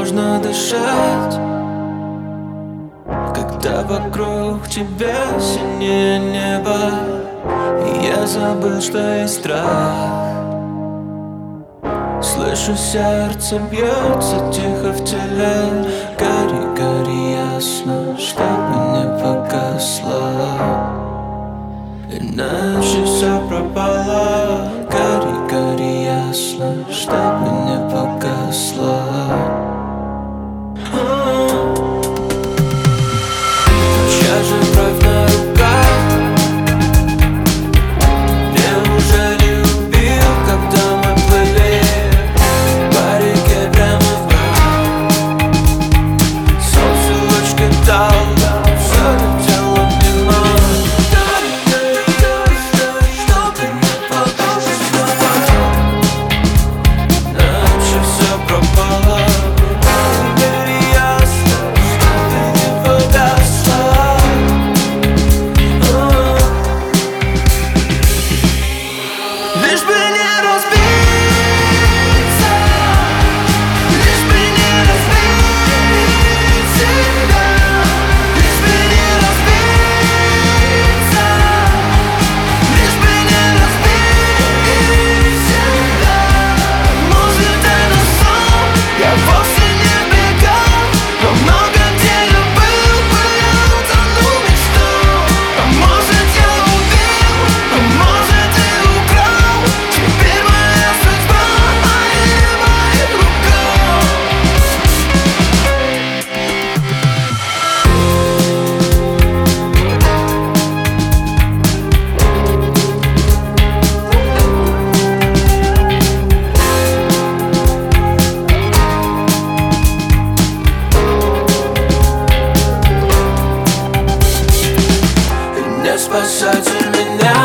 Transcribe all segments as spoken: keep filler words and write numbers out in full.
невозможно дышать, когда вокруг тебя синее небо, и я забыл, что есть страх. Слышу, сердце бьется тихо в теле. Гори, гори ясно, чтобы не погасло, иначе все пропало. Гори, гори ясно, чтобы не погасло. Чья же кровь на руках? Неужели убил, когда мы плыли по реке прямо в брак? Солнце луч кидал, все летело мимо. Чтобы не погасло, иначе все пропало. Гори ясно, чтобы не погасло. Лишь бы не разбиться, лишь бы не разбить себя, лишь бы не разбиться, лишь бы не разбить себя. Может, это сон, я вовсе не бегал, но много где я был, был, тонул мечту. А может, я убил, а может, и украл. Теперь моя судьба в моих руках. И не спасайте меня,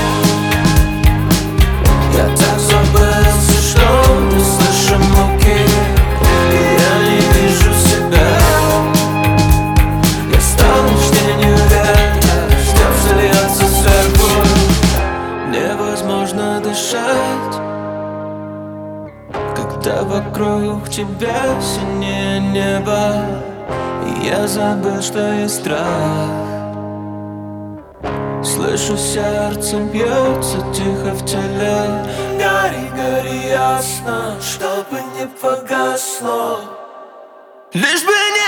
я так забылся, что не слышу муки, и я не вижу себя. Я стал лишь тенью ветра, снег зальется сверху. Невозможно дышать, когда вокруг тебя синее небо, и я забыл, что есть страх. Слышу, сердце бьется тихо в теле. Гори, гори ясно, чтобы не погасло, лишь бы не